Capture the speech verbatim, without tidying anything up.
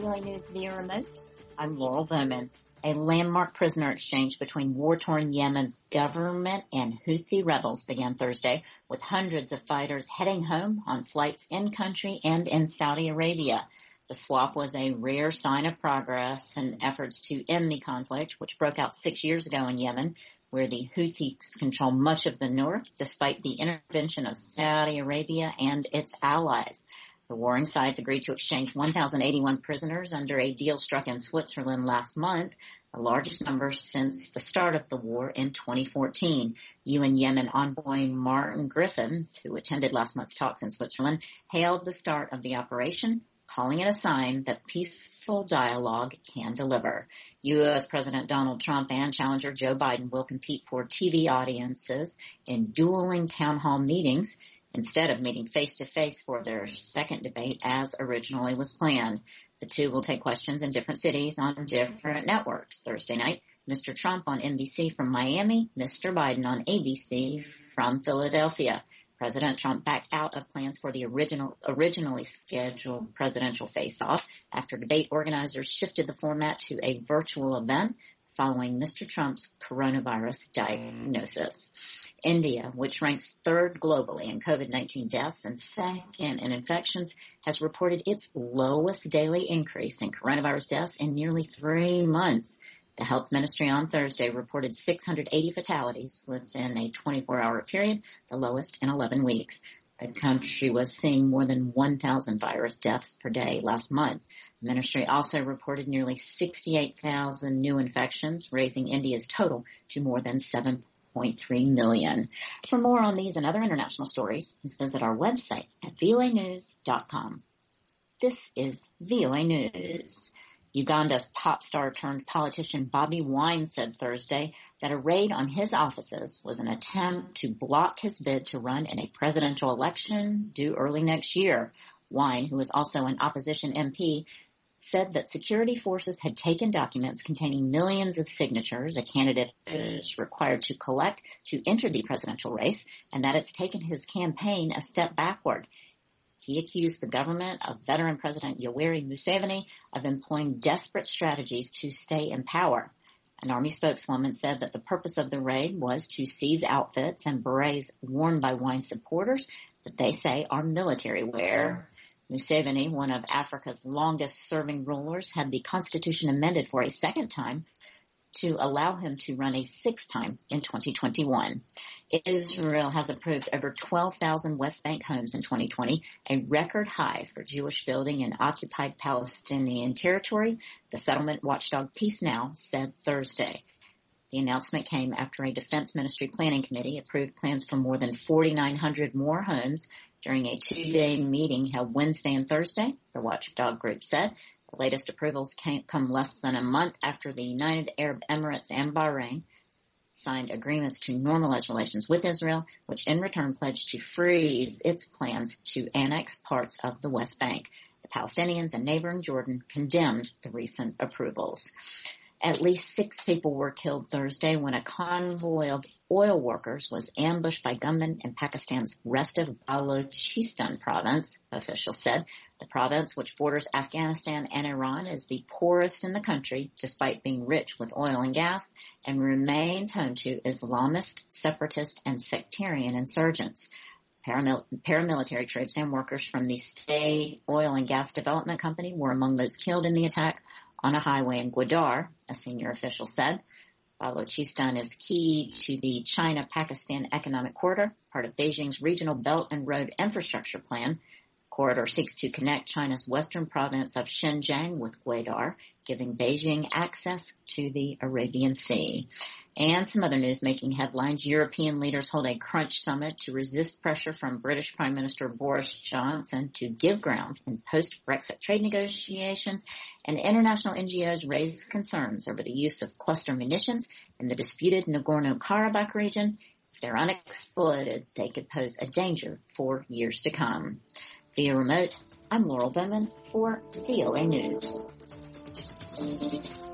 V O A News via remote. I'm Laurel Bowman. A landmark prisoner exchange between war-torn Yemen's government and Houthi rebels began Thursday, with hundreds of fighters heading home on flights in-country and in Saudi Arabia. The swap was a rare sign of progress in efforts to end the conflict, which broke out six years ago in Yemen, where the Houthis control much of the north, despite the intervention of Saudi Arabia and its allies. The warring sides agreed to exchange one thousand eighty-one prisoners under a deal struck in Switzerland last month, the largest number since the start of the war in twenty fourteen. U N Yemen envoy Martin Griffiths, who attended last month's talks in Switzerland, hailed the start of the operation, calling it a sign that peaceful dialogue can deliver. U S President Donald Trump and challenger Joe Biden will compete for T V audiences in dueling town hall meetings instead of meeting face-to-face for their second debate as originally was planned. The two will take questions in different cities on different networks. Thursday night, Mister Trump on N B C from Miami, Mister Biden on A B C from Philadelphia. President Trump backed out of plans for the original, originally scheduled presidential face-off after debate organizers shifted the format to a virtual event following Mister Trump's coronavirus diagnosis. India, which ranks third globally in COVID nineteen deaths and second in infections, has reported its lowest daily increase in coronavirus deaths in nearly three months. The health ministry on Thursday reported six hundred eighty fatalities within a twenty-four hour period, the lowest in eleven weeks. The country was seeing more than one thousand virus deaths per day last month. The ministry also reported nearly sixty-eight thousand new infections, raising India's total to more than seven point three million. For more on these and other international stories, please visit our website at V O A news dot com. This is V O A News. Uganda's pop star turned politician Bobby Wine said Thursday that a raid on his offices was an attempt to block his bid to run in a presidential election due early next year. Wine, who is also an opposition M P, said that security forces had taken documents containing millions of signatures a candidate is required to collect to enter the presidential race, and that it's taken his campaign a step backward. He accused the government of veteran President Yoweri Museveni of employing desperate strategies to stay in power. An army spokeswoman said that the purpose of the raid was to seize outfits and berets worn by Wine supporters that they say are military wear. Museveni, one of Africa's longest-serving rulers, had the constitution amended for a second time to allow him to run a sixth time in twenty twenty-one. Israel has approved over twelve thousand West Bank homes in twenty twenty, a record high for Jewish building in occupied Palestinian territory, the settlement watchdog Peace Now said Thursday. The announcement came after a Defense Ministry Planning Committee approved plans for more than forty-nine hundred more homes during a two-day meeting held Wednesday and Thursday, the watchdog group said. The latest approvals came, come less than a month after the United Arab Emirates and Bahrain signed agreements to normalize relations with Israel, which in return pledged to freeze its plans to annex parts of the West Bank. The Palestinians and neighboring Jordan condemned the recent approvals. At least six people were killed Thursday when a convoy of oil workers was ambushed by gunmen in Pakistan's restive Balochistan province, officials said. The province, which borders Afghanistan and Iran, is the poorest in the country, despite being rich with oil and gas, and remains home to Islamist, separatist, and sectarian insurgents. Paramil- paramilitary troops and workers from the State Oil and Gas Development Company were among those killed in the attack on a highway in Gwadar, a senior official said. Balochistan is key to the China-Pakistan Economic Corridor, part of Beijing's Regional Belt and Road Infrastructure Plan. The corridor seeks to connect China's western province of Xinjiang with Gwadar, giving Beijing access to the Arabian Sea. And some other news making headlines. European leaders hold a crunch summit to resist pressure from British Prime Minister Boris Johnson to give ground in post-Brexit trade negotiations, and international N G Os raise concerns over the use of cluster munitions in the disputed Nagorno-Karabakh region. If they're unexploded, they could pose a danger for years to come. Via remote, I'm Laurel Bowman for V O A News.